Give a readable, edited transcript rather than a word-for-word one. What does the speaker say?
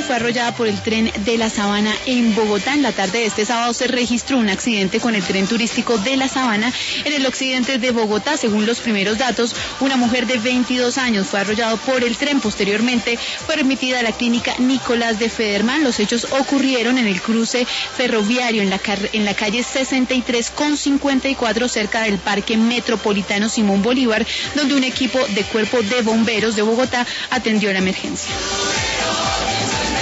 fue arrollada por el tren de La Sabana en Bogotá. En la tarde de este sábado se registró un accidente con el tren turístico de La Sabana en el occidente de Bogotá. Según los primeros datos, una mujer de 22 años fue arrollada por el tren. Posteriormente fue remitida a la clínica Nicolás de Federman. Los hechos ocurrieron en el cruce ferroviario en la calle 63 con 54 cerca del Parque Metropolitano Simón Bolívar, donde un equipo de Cuerpo de Bomberos de Bogotá atendió la emergencia.